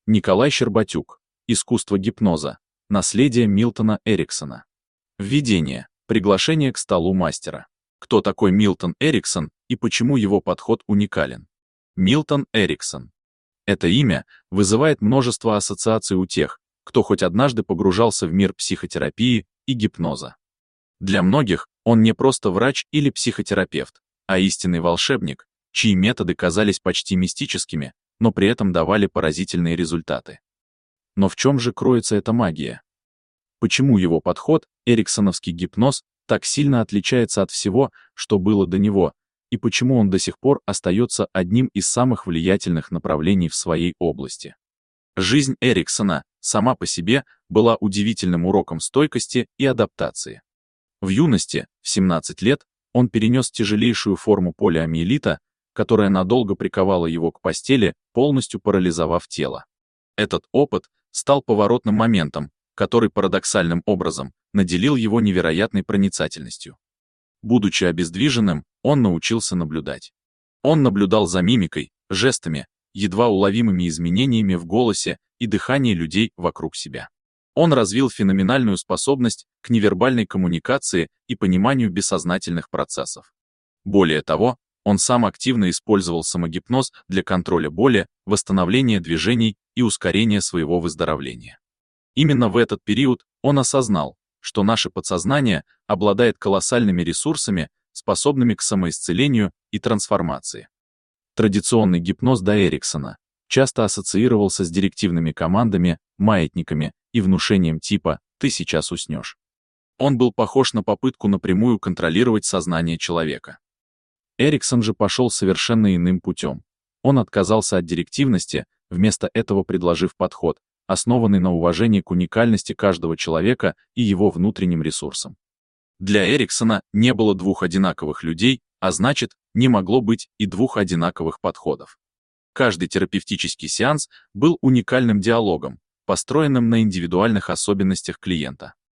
Николай Щербатюк. Искусство гипноза. Наследие Милтона Эриксона. Введение. Приглашение к столу мастера. Кто такой Милтон Эриксон и почему его подход уникален? Милтон Эриксон. Это имя вызывает множество ассоциаций у тех, кто хоть однажды погружался в мир психотерапии и гипноза. Для многих он не просто врач или психотерапевт, а истинный волшебник, чьи методы казались почти мистическими, но при этом давали поразительные результаты. Но в чем же кроется эта магия? Почему его подход, эриксоновский гипноз, так сильно отличается от всего, что было до него, и почему он до сих пор остается одним из самых влиятельных направлений в своей области? Жизнь Эриксона сама по себе была удивительным уроком стойкости и адаптации. В юности, в 17 лет, он перенес тяжелейшую форму полиомиелита, которая надолго приковала его к постели, полностью парализовав тело. Этот опыт стал поворотным моментом, который парадоксальным образом наделил его невероятной проницательностью. Будучи обездвиженным, он научился наблюдать. Он наблюдал за мимикой, жестами, едва уловимыми изменениями в голосе и дыхании людей вокруг себя. Он развил феноменальную способность к невербальной коммуникации и пониманию бессознательных процессов. Более того, он сам активно использовал самогипноз для контроля боли, восстановления движений и ускорения своего выздоровления. Именно в этот период он осознал, что наше подсознание обладает колоссальными ресурсами, способными к самоисцелению и трансформации. Традиционный гипноз до Эриксона часто ассоциировался с директивными командами, маятниками и внушением типа «ты сейчас уснешь». Он был похож на попытку напрямую контролировать сознание человека. Эриксон же пошел совершенно иным путем. Он отказался от директивности, вместо этого предложив подход, основанный на уважении к уникальности каждого человека и его внутренним ресурсам. Для Эриксона не было двух одинаковых людей, а значит, не могло быть и двух одинаковых подходов. Каждый терапевтический сеанс был уникальным диалогом, построенным на индивидуальных особенностях клиента.